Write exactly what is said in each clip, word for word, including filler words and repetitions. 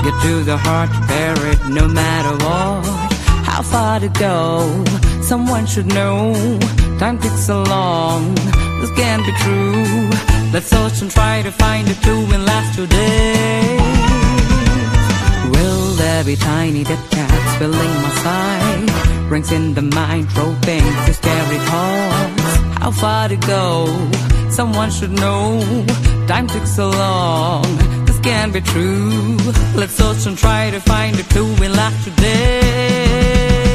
get to the heart, bear it no matter what. How far to go, someone should know. Time ticks along, this can't be true. Let's search and try to find a clue in last two days. Will there be tiny dead cats filling my sight? Rings in the mind, throw things to scary thoughts. How far to go, someone should know. Time ticks along, this can't be true. Let's search and try to find a clue in last two days.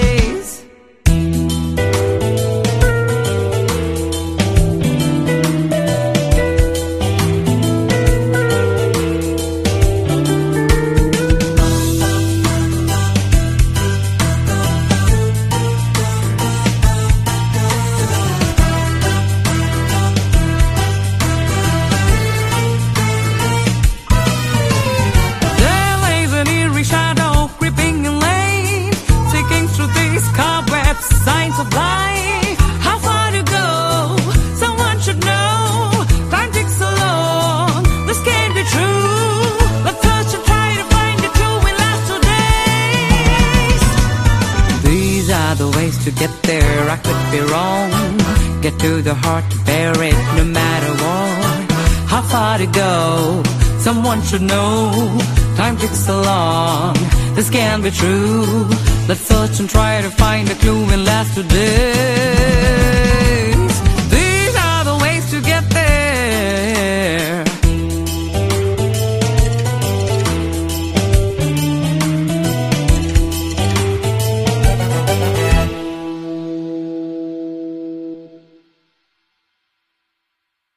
Of life, how far to go? Someone should know. Time ticks along, this can't be true. Let's search and try to find a clue in last two days. These are the ways to get there. I could be wrong. Get to the heart, bear it no matter what. How far to go? Someone should know. Time ticks along, this can't be true. Let's search and try to find a clue in last two days.